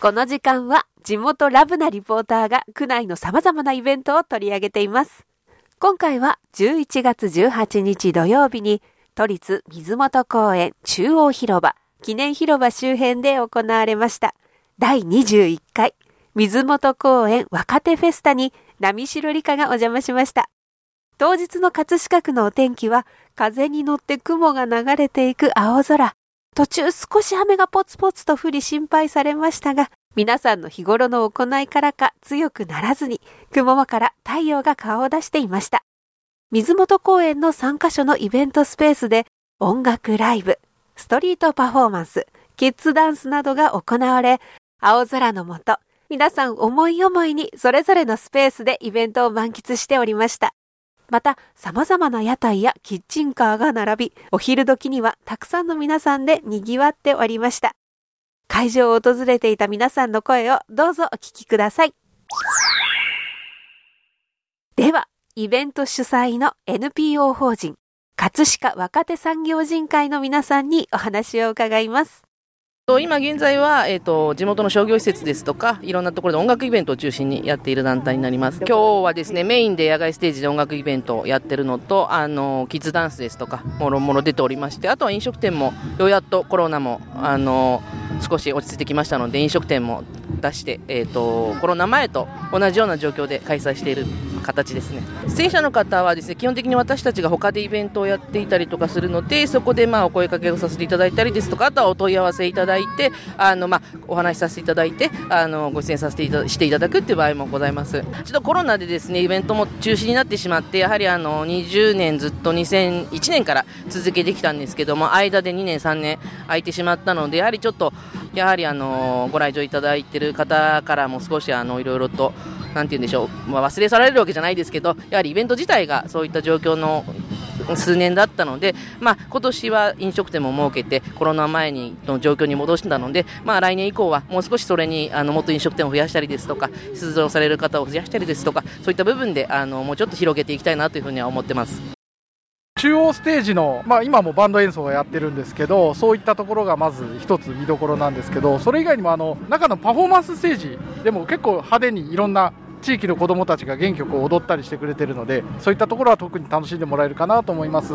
この時間は地元ラブなリポーターが区内の様々なイベントを取り上げています。今回は11月18日土曜日に都立水元公園中央広場記念広場周辺で行われました第21回水元公園若手フェスタに波代理香がお邪魔しました。当日の葛飾区のお天気は風に乗って雲が流れていく青空。途中少し雨がポツポツと降り心配されましたが、皆さんの日頃の行いからか強くならずに雲間から太陽が顔を出していました。水元公園の3カ所のイベントスペースで音楽ライブ、ストリートパフォーマンス、キッズダンスなどが行われ、青空の下、皆さん思い思いにそれぞれのスペースでイベントを満喫しておりました。また、様々な屋台やキッチンカーが並び、お昼時にはたくさんの皆さんで賑わっておりました。会場を訪れていた皆さんの声をどうぞお聞きください。では、イベント主催の NPO 法人、葛飾若手産業人会の皆さんにお話を伺います。 今現在は、地元の商業施設ですとかいろんなところで音楽イベントを中心にやっている団体になります。今日はですねメインで野外ステージで音楽イベントをやってるのとキッズダンスですとかもろもろ出ておりまして、あとは飲食店もようやっとコロナも少し落ち着いてきましたので飲食店も出して、コロナ前と同じような状況で開催している形ですね。出演者の方はですね基本的に私たちが他でイベントをやっていたりとかするので、そこでお声かけをさせていただいたりですとか、あとはお問い合わせいただいてお話しさせていただいてご出演させてしていただくっていう場合もございます。ちょっとコロナでですねイベントも中止になってしまって、やはり20年ずっと2001年から続けてきたんですけども、間で2年3年空いてしまったので、やはりちょっとご来場いただいている方からも少しいろいろとなんて言うんでしょう、忘れ去られるわけじゃないですけど、やはりイベント自体がそういった状況の数年だったので、今年は飲食店も設けてコロナ前の状況に戻したので、来年以降はもう少しそれにもっと飲食店を増やしたりですとか、出場される方を増やしたりですとか、そういった部分でもうちょっと広げていきたいなというふうには思ってます。 中央ステージの、今もバンド演奏をやってるんですけど、そういったところがまず一つ見どころなんですけど、それ以外にも中のパフォーマンスステージでも結構派手にいろんな地域の子どもたちが原曲を踊ったりしてくれてるので、そういったところは特に楽しんでもらえるかなと思います。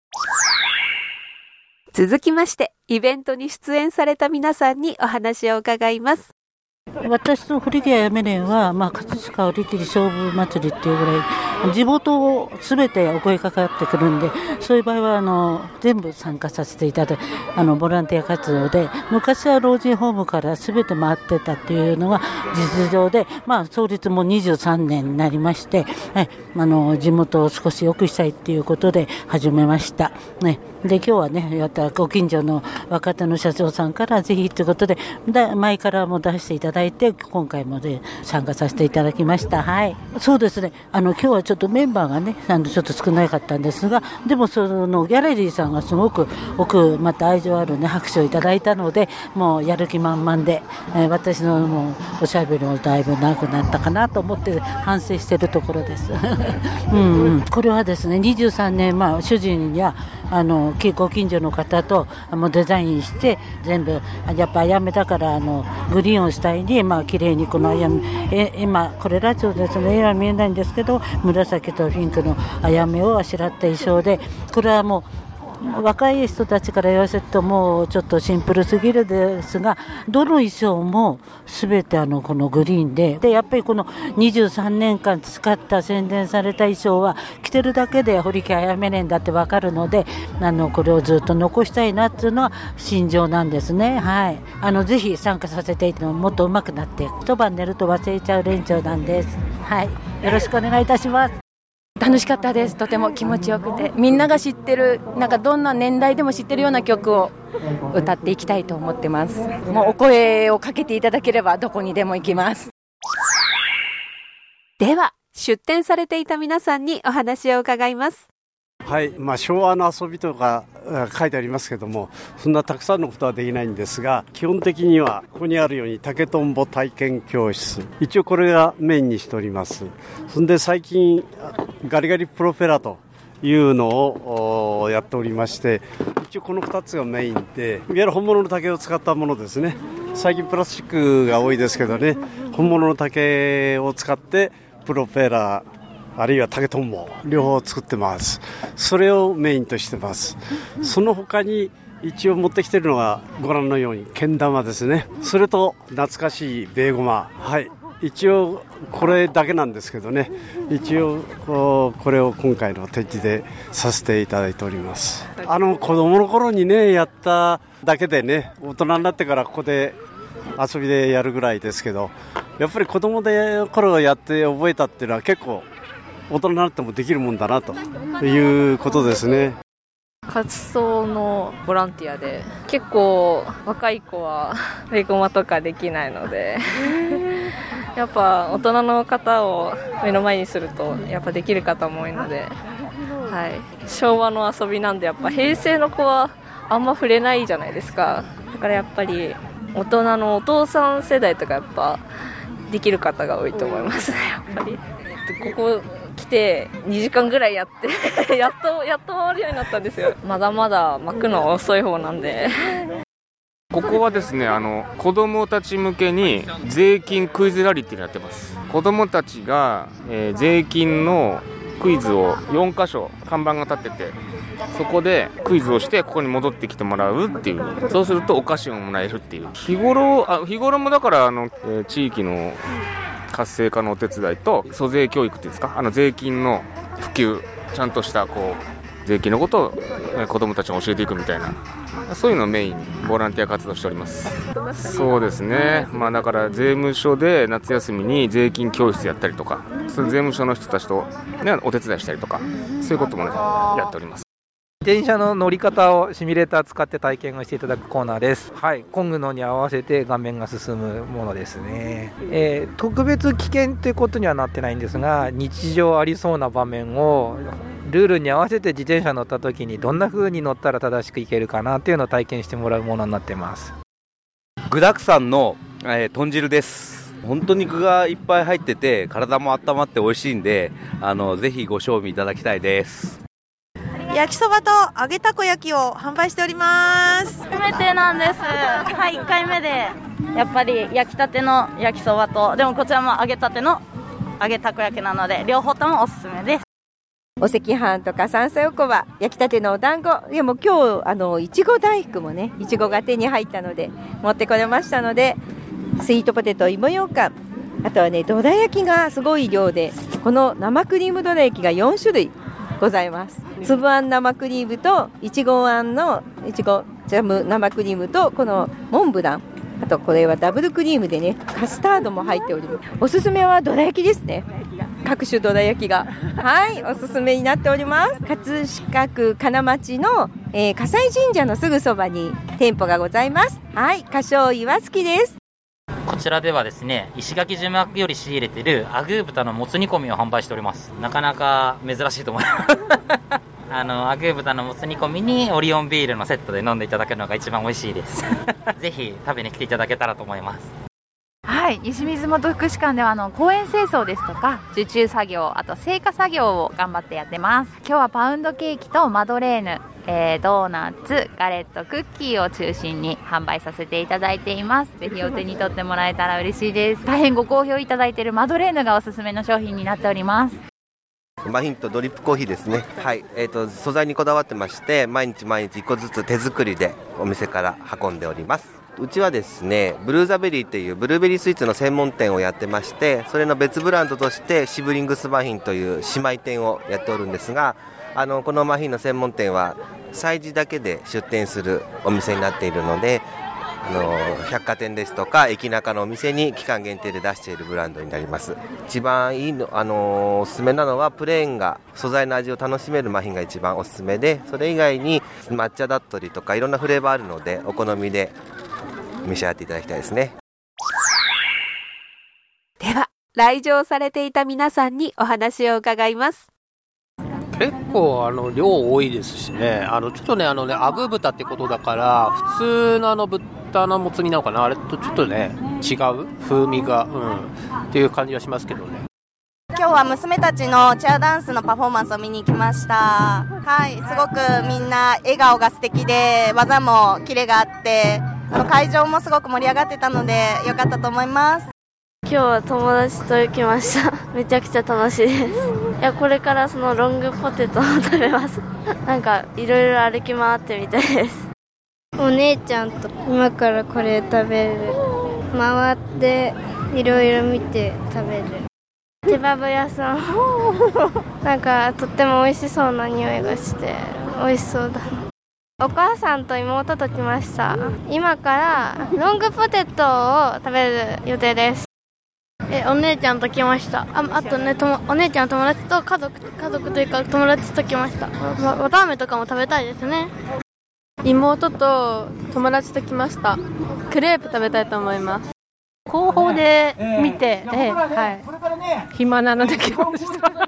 続きましてイベントに出演された皆さんにお話を伺います。 私と堀木あやめ連は、葛飾おりきり勝負祭りっていうぐらい地元をすべてお声かかってくるんで、そういう場合は全部参加させていただいてボランティア活動で、昔は老人ホームからすべて回ってたっていうのが実情で、創立も23年になりまして、地元を少し良くしたいっていうことで始めました、ね。で今日はねやったご近所の若手の社長さんからぜひということで前からも出していただいて、今回もで参加させていただきました。はい、そうですね。今日はちょっとメンバーがねちょっと少なかったんですが、でもそのギャラリーさんがすごくまた愛情あるね拍手をいただいたので、もうやる気満々で、私のもうおしゃべりもだいぶ長くなったかなと思って反省しているところですこれはですね23年主人やご近所の方とデザインして全部やっぱあやめだからグリーンを主体に綺麗にこのあやめ今これラジオですね、絵は見えないんですけど紫とピンクのあやめをあしらった衣装で、これはもう若い人たちから言わせるともうちょっとシンプルすぎるですが、どの衣装もすべてこのグリーンでやっぱりこの23年間使った宣伝された衣装は着てるだけで堀木あやめ連だって分かるので、これをずっと残したいなっていうのは心情なんですね。はい、ぜひ参加させていただいてもっと上手くなって一晩寝ると忘れちゃう連長なんです。はい、よろしくお願いいたします。 楽しかったです。とても気持ちよくて、みんなが知ってるどんな年代でも知ってるような曲を歌っていきたいと思ってます。もうお声をかけていただければどこにでも行きます。 では出展されていた皆さんにお話を伺います。 はい、昭和の遊びとか書いてありますけども、そんなたくさんのことはできないんですが、基本的にはここにあるように竹とんぼ体験教室、一応これがメインにしております。そんで最近ガリガリプロペラというのをやっておりまして、一応この2つがメインで、いわゆる本物の竹を使ったものですね。最近プラスチックが多いですけどね、本物の竹を使ってプロペラあるいは竹とんぼ両方作ってます。それをメインとしてます。その他に一応持ってきているのはご覧のようにけん玉ですね。それと懐かしいベーゴマ、はい、一応これだけなんですけどね、一応これを今回の展示でさせていただいております。子供の頃にねやっただけでね、大人になってからここで遊びでやるぐらいですけど、やっぱり子供の頃やって覚えたっていうのは結構大人になってもできるもんだなということですね。 活動のボランティアで、結構若い子はベーゴマとかできないのでやっぱ大人の方を目の前にするとやっぱできる方も多いので、はい、昭和の遊びなんでやっぱ平成の子はあんま触れないじゃないですか。だからやっぱり大人のお父さん世代とかやっぱできる方が多いと思いますね。やっぱりここ来て2時間ぐらいやってやっと回るようになったんですよ。まだまだ巻くのは遅い方なんでここはですね、子どもたち向けに税金クイズラリーっていうのをやってます。子どもたちが、税金のクイズを4カ所看板が立ってて、そこでクイズをしてここに戻ってきてもらうっていう。そうするとお菓子をもらえるっていう。日頃もだから地域の活性化のお手伝いと租税教育っていうんですか、税金の普及、ちゃんとした税金のことを子どもたちに教えていくみたいな、そういうのをメインにボランティア活動しております。そうですね、だから税務署で夏休みに税金教室やったりとか、その税務署の人たちと、お手伝いしたりとか、そういうこともねやっております。 電車の乗り方をシミュレーター使って体験をしていただくコーナーです。はい、コングのに合わせて画面が進むものですね。特別危険ということにはなってないんですが、日常ありそうな場面をルールに合わせて自転車乗った時にどんな風に乗ったら正しくいけるかなっていうのを体験してもらうものになってます。 具沢山の、豚汁です。本当に具がいっぱい入ってて体も温まって美味しいんで、ぜひご賞味いただきたいです。 焼きそばと揚げたこ焼きを販売しております。 初めてなんです。はい、1回目でやっぱり焼きたての焼きそばと、でもこちらも揚げたての揚げたこ焼きなので両方ともおすすめです。 お赤飯とか山菜おこわ、焼きたてのお団子、でも今日いちご大福もね、いちごが手に入ったので持ってこれましたので、スイートポテト、芋ようかん、あとはねどら焼きがすごい量で、この生クリームどら焼きが4種類ございます。粒あん生クリームといちごあんのいちごジャム生クリームと、このモンブラン、あとこれはダブルクリームでねカスタードも入っております。おすすめはどら焼きですね。各種どら焼きがはいおすすめになっております。葛飾区金町の、葛西神社のすぐそばに店舗がございます。はい、花椒岩槻です。 こちらではですね、石垣島より仕入れているアグー豚のもつ煮込みを販売しております。なかなか珍しいと思いますアグー豚のもつ煮込みにオリオンビールのセットで飲んでいただけるのが一番美味しいですぜひ食べに来ていただけたらと思います。 はい、西水元福祉館では公園清掃ですとか受注作業、あと製菓作業を頑張ってやってます。今日はパウンドケーキとマドレーヌ、ドーナツ、ガレット、クッキーを中心に販売させていただいています。ぜひお手に取ってもらえたら嬉しいです。大変ご好評いただいているマドレーヌがおすすめの商品になっております。 マヒンとドリップコーヒーですね。はい、素材にこだわってまして、毎日1個ずつ手作りでお店から運んでおります。うちはですね、ブルーザベリーというブルーベリースイーツの専門店をやってまして、それの別ブランドとしてシブリングスマヒンという姉妹店をやっておるんですが、このマヒンの専門店は催事だけで出店するお店になっているので、百貨店ですとか駅中のお店に期間限定で出しているブランドになります。一番いいの、おすすめなのはプレーンが素材の味を楽しめるマフィンが一番おすすめで、それ以外に抹茶だったりとかいろんなフレーバーあるので、お好みで召し上がっていただきたいですね。 では来場されていた皆さんにお話を伺います。 結構量多いですしね、ちょっとねアグー豚ってことだから普通の豚のもつ煮なのかな、あれとちょっとね違う風味が、っていう感じがしますけどね。 今日は娘たちのチアダンスのパフォーマンスを見に行きました。はい、すごくみんな笑顔が素敵で、技もキレがあって、会場もすごく盛り上がってたので良かったと思います。 今日は友達と行きました。めちゃくちゃ楽しいです。いや、これからそのロングポテトを食べます。なんかいろいろ歩き回ってみたいです。 お姉ちゃんと今からこれ食べる。回っていろいろ見て食べる。ケバブ屋さんなんかとっても美味しそうな匂いがして美味しそうだな。お母さんと妹と来ました。今からロングポテトを食べる予定です。お姉ちゃんと来ました。あとね、お姉ちゃんの友達と家族というか友達と来ました。わたあめとかも食べたいですね。妹と友達と来ました。クレープ食べたいと思います。 広報で見て、はい、暇なので来ま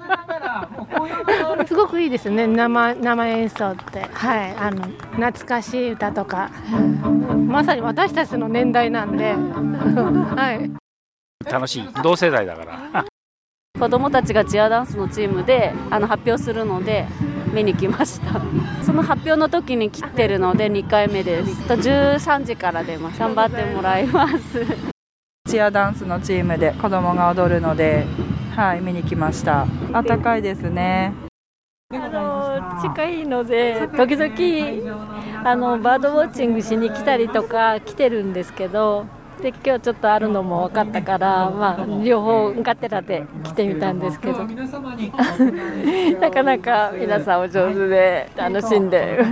したすごくいいですね、生演奏って、はい、懐かしい歌とか、まさに私たちの年代なんで、はい、 楽しい、同世代だから子供たちがチアダンスのチームで発表するので見に来ました。その発表の時に来てるので2回目です。13時から出ます。頑張ってもらいますチアダンスのチームで子供が踊るので、はい、見に来ました。暖かいですね。 近いので時々バードウォッチングしに来たりとか来てるんですけど、で今日ちょっとあるのも分かったから、両方がてらで来てみたんですけどなかなか皆さんお上手で楽しんで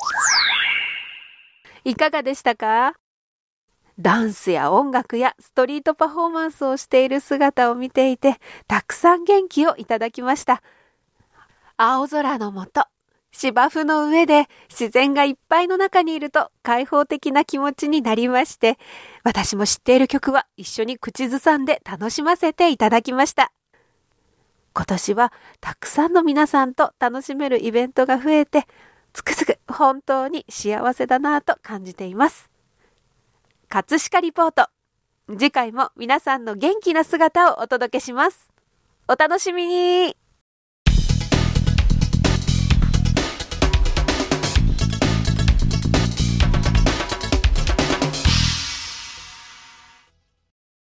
いかがでしたか？ダンスや音楽やストリートパフォーマンスをしている姿を見ていて、たくさん元気をいただきました。青空の下、芝生の上で自然がいっぱいの中にいると開放的な気持ちになりまして、私も知っている曲は一緒に口ずさんで楽しませていただきました。今年はたくさんの皆さんと楽しめるイベントが増えて、つくづく本当に幸せだなぁと感じています。葛飾リポート。次回も皆さんの元気な姿をお届けします。お楽しみに。